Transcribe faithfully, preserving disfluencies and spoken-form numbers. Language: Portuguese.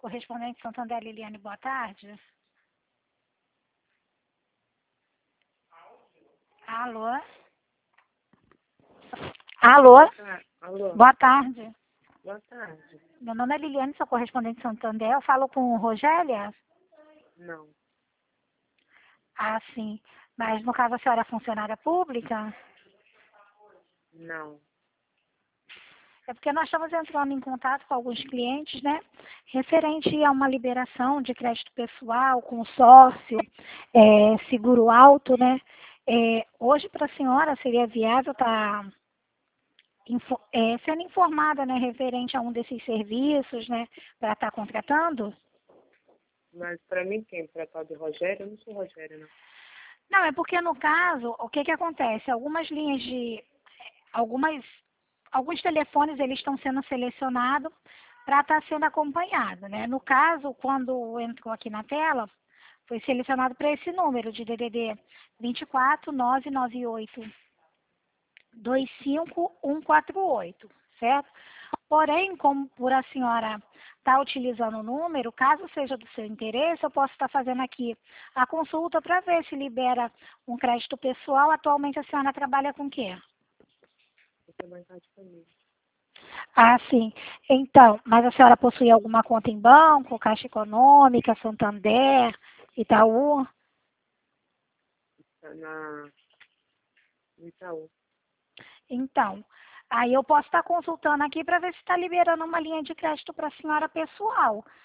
Correspondente Santander, Liliane, boa tarde. Alô? Alô? Ah, alô? Boa tarde. Boa tarde. Meu nome é Liliane, sou correspondente Santander. Eu falo com Rogélia? Não, Ah, sim. Mas, no caso, a senhora é funcionária pública? não. É porque nós estamos entrando em contato com alguns clientes, né? Referente a uma liberação de crédito pessoal, consórcio, é, seguro alto, né? É, hoje, para a senhora, seria viável estar é, sendo informada, né, referente a um desses serviços, né, para estar contratando? Mas pra mim quem? Pra tal de Rogério? Eu não sou Rogério, não. Não, é porque no caso, o que que acontece? Algumas linhas de, algumas, alguns telefones eles estão sendo selecionados para estar sendo acompanhado, né? No caso, quando entrou aqui na tela, foi selecionado para esse número de D D D vinte e quatro, nove nove oito, dois cinco um quatro oito, certo? Porém, como por a senhora está utilizando o número, caso seja do seu interesse, eu posso estar fazendo aqui a consulta para ver se libera um crédito pessoal. Atualmente a senhora trabalha com o quê? Eu sou bancário de família. Ah, sim. Então, mas a senhora possui alguma conta em banco, Caixa Econômica, Santander, Itaú? Tá na no Itaú. Então, aí eu posso estar consultando aqui para ver se está liberando uma linha de crédito para a senhora pessoal.